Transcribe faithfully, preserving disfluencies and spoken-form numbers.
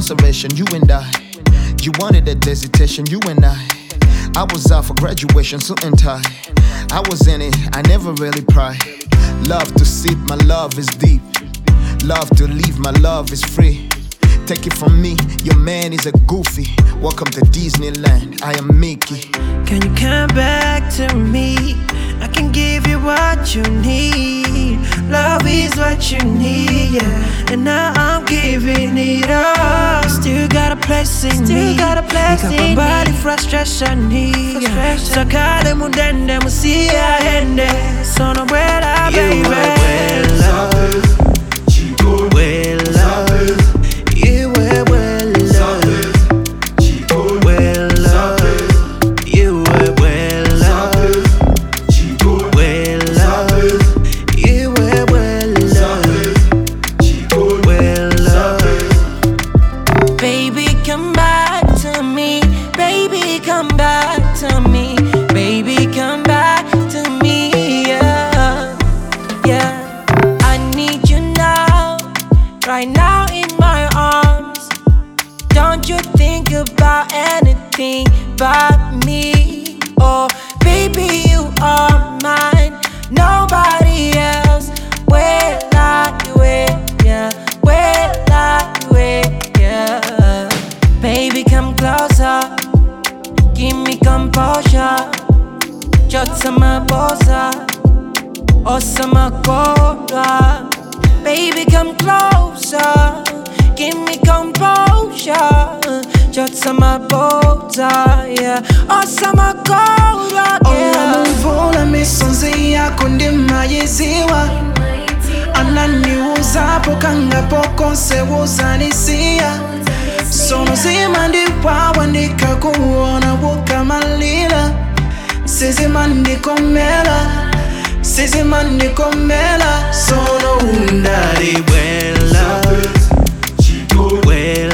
incarceration, you and I. You wanted a hesitation, you and I. I was out for graduation, suit and tie. I was in it, I never really pried. Love to sip, my love is deep. Love to leave, my love is free. Take it from me, your man is a goofy. Welcome to Disneyland, I am Mickey. Can you come back to me? I can give you what you need. Love is what you need, yeah. And now I'm giving it all. Still got a place in Still me. got a place in me. Body frustration, yeah. So kale mundende musia hende. So no buena, baby. You were well loved. Well loved. You were well loved. Well loved. You were well loved. Well loved. You were well loved. Well loved. Baby, come back to me. Baby, come back to me. Baby, come back to me, yeah. Yeah. I need you now, right now in my arms. Don't you think about anything but me. Oh, baby, you are mine. Nobody else. Where like you, yeah. Where like you, yeah. Baby, come closer. Give me composure. Jota my bossa. Osama Kola. Baby, come closer. Give me composure. Jota my bossa, yeah. Osama Kola, yeah. Olamuvula misonzi yako ndimayiziwa. Ananiuza pokanga poko sewuzanisia. Sono zima ndiwawa ndikakuona wukamalila. Sizima ndikomela. Sizima ndikomela. Sono undari Well loved. Well